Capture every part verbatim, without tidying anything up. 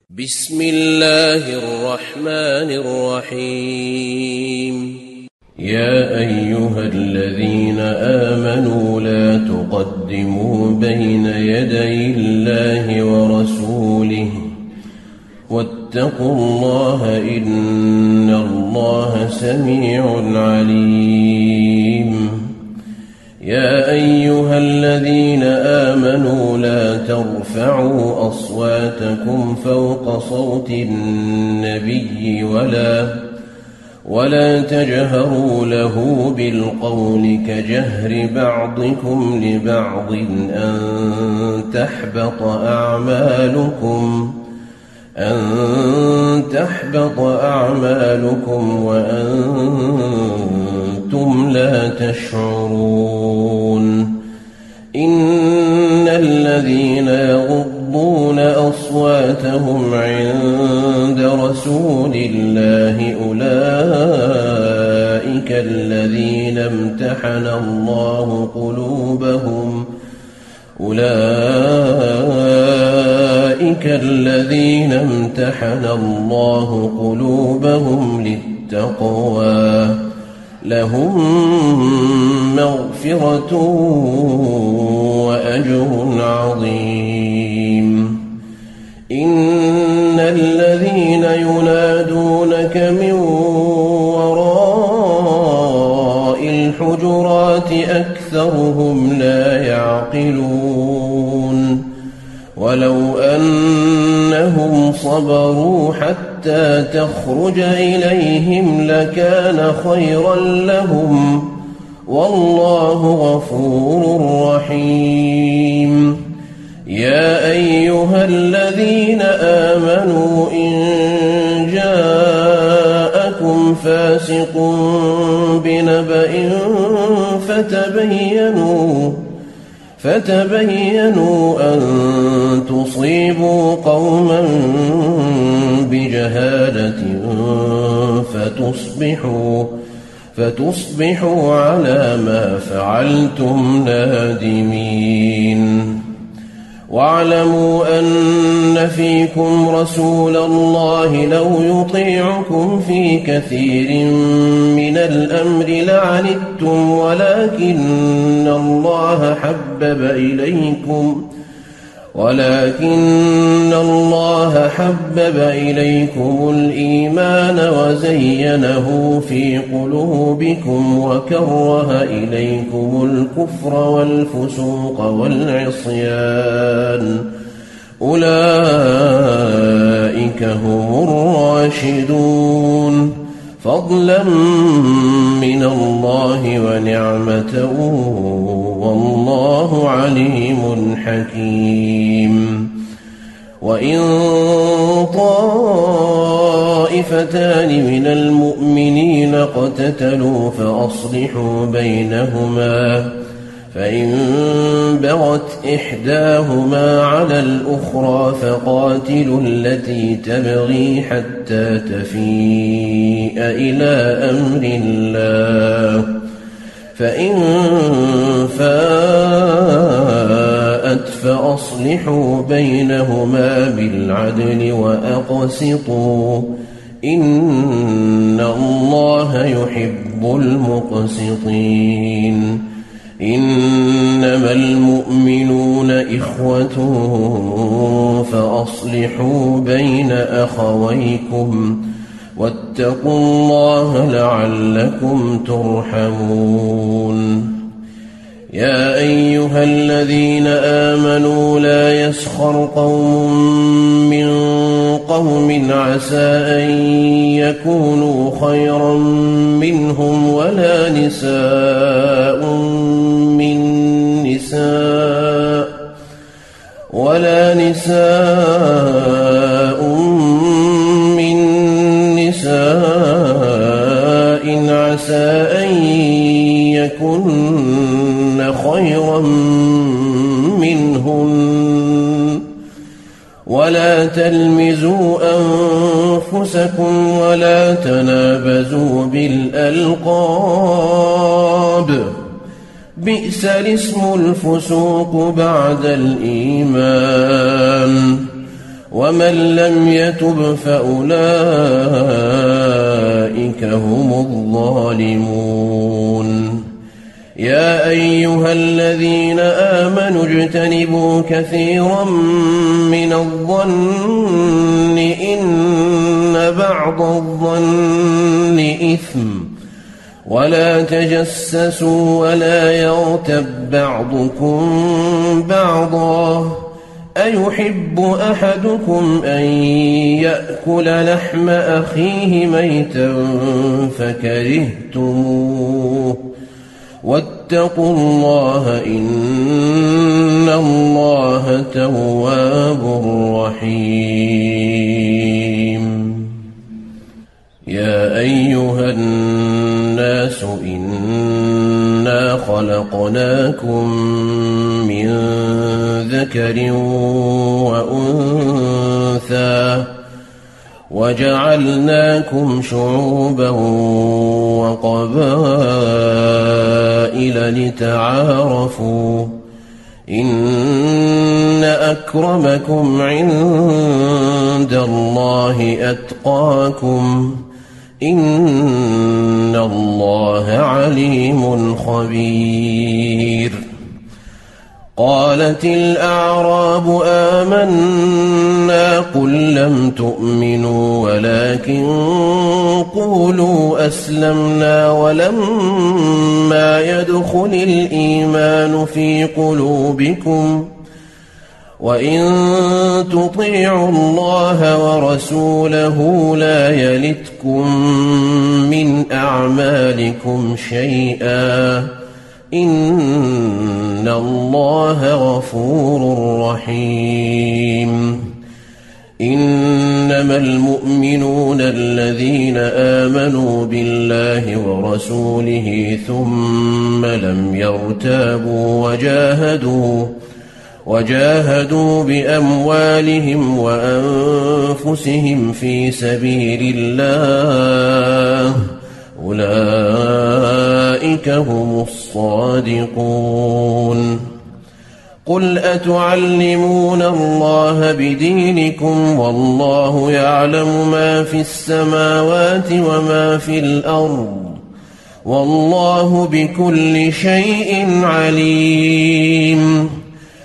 بسم الله الرحمن الرحيم يا أيها الذين آمنوا لا تقدموا بين يدي الله ورسوله واتقوا الله إن الله سميع عليم يا أيها الذين آمنوا لا ترفعوا أصواتكم فوق صوت النبي ولا ولا تجهروا له بالقول كجهر بعضكم لبعض أن تحبط أعمالكم أن تحبط أعمالكم وأنتم لا تشعرون إن الذين يغضون أصواتهم عند رسول الله أولئك الذين امتحن الله قلوبهم أولئك الذين امتحن الله قلوبهم للتقوى لهم مغفرة وأجر عظيم إن الذين ينادونك من وراء الحجرات أكثرهم لا يعقلون ولو أنهم صبروا حتى تخرج إليهم لكان خيرا لهم والله غفور رحيم يا أيها الذين آمنوا إن جاءكم فاسق بنبأ فتبينوا فتبينوا أن تصيبوا قوما بجهالة فتصبحوا فتصبحوا على ما فعلتم نادمين واعلموا أن فيكم رسول الله لو يطيعكم في كثير من الأمر لعنتم ولكن الله حبب إليكم ولكن الله حبب إليكم الإيمان وزينه في قلوبكم وكره إليكم الكفر والفسوق والعصيان أولئك هم الراشدون فضلا من الله ونعمة والله عليم حكيم وإن طائفتان من المؤمنين اقتتلوا فأصلحوا بينهما فإن بغت إحداهما على الأخرى فقاتلوا التي تبغي حتى تفيء إلى أمر الله فإن فاءت فأصلحوا بينهما بالعدل وأقسطوا إن الله يحب المقسطين إنما المؤمنون إخوة فأصلحوا بين أخويكم واتقوا الله لعلكم ترحمون يا أيها الذين آمنوا لا يسخر قوم من قوم عسى أن يكونوا خيرا منهم ولا نساء من نساء ولا نساء من نساء عسى أن يكن خيرا منهن ولا تلمزوا أنفسكم ولا تنابزوا بالألقاب بئس الاسم الفسوق بعد الإيمان ومن لم يتب فأولئك هم الظالمون. يا أيها الذين آمنوا اجتنبوا كثيرا من الظن إن بعض الظن إثم، ولا تجسسوا ولا يغتب بعضكم بعضا، أيحب أحدكم أن يأكل لحم أخيه ميتا فكرهتموه، واتقوا الله إن الله تواب رحيم. يا أيها الناس إنا خلقناكم من ذكر وأنثى وجعلناكم شعوبا وقبائل لتعارفوا إن أكرمكم عند الله أتقاكم إن الله عليم خبير. قالت الأعراب آمنا قل لم تؤمنوا ولكن قولوا أسلمنا ولما يدخل الإيمان في قلوبكم وإن تطيعوا الله ورسوله لا يلتكم من أعمالكم شيئا إن الله غفور رحيم. إنما المؤمنون الذين آمنوا بالله ورسوله ثم لم يرتابوا وجاهدوا وجاهدوا بأموالهم وأنفسهم في سبيل الله أولئك هم الصادقون. قل أتعلمون الله بدينكم والله يعلم ما في السماوات وما في الأرض والله بكل شيء عليم.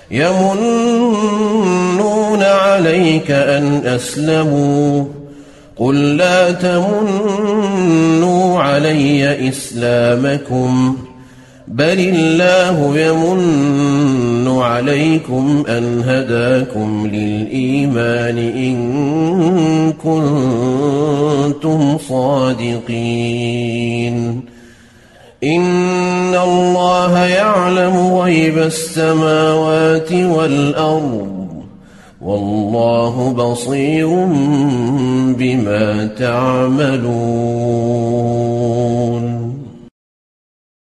يمنون عليك أن أسلموا قل لا تمنوا علي إسلامكم بل الله يمن عليكم أن هداكم للإيمان إن كنتم صادقين. إن الله يعلم غيب السماوات والأرض والله بصير بما تعملون.